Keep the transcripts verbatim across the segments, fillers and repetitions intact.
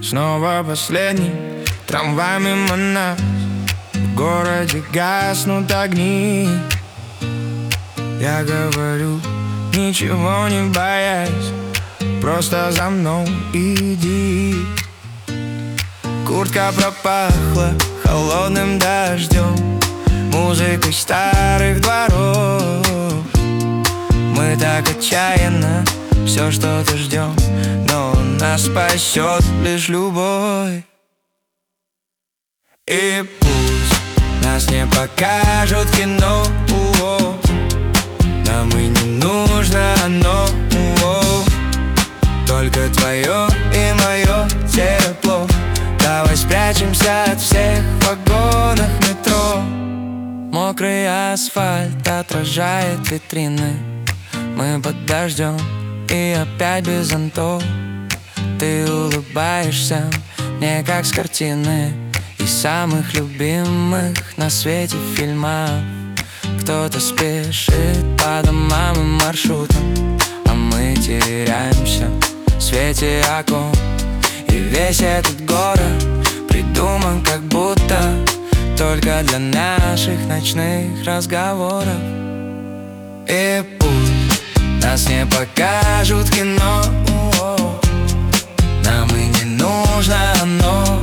Снова последний трамвай мимо нас. В городе гаснут огни. Я говорю, ничего не боясь, просто за мной иди. Куртка пропахла холодным дождем, музыкой старых дворов. Мы так отчаянно все что-то ждем, но нас спасет лишь любовь. И пусть нас не покажут в кино, нам и не нужно оно, только твое и мое тепло. Давай спрячемся от всех в вагонах метро. Мокрый асфальт отражает витрины, мы под дождем и опять без зонтов. Ты улыбаешься мне как с картины из самых любимых на свете фильмов. Кто-то спешит по домам и маршрутам, а мы теряемся в свете окон. И весь этот город придуман как будто только для наших ночных разговоров. И пусть нас не покажут в кино, нам и не нужно оно,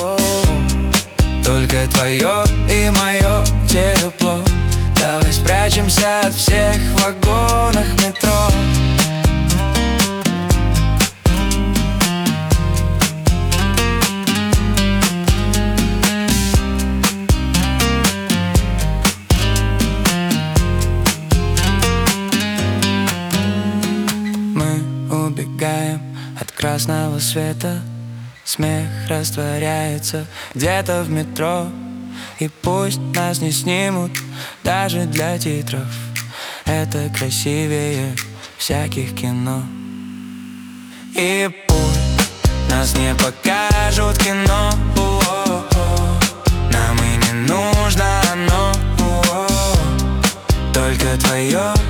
только твое и мое тепло. Давай спрячемся от всех в вагонах метро. Мы убегаем от красного света, смех растворяется где-то в метро. И пусть нас не снимут даже для титров, это красивее всяких кино. И пусть нас не покажут в кино, нам и не нужно оно, только твое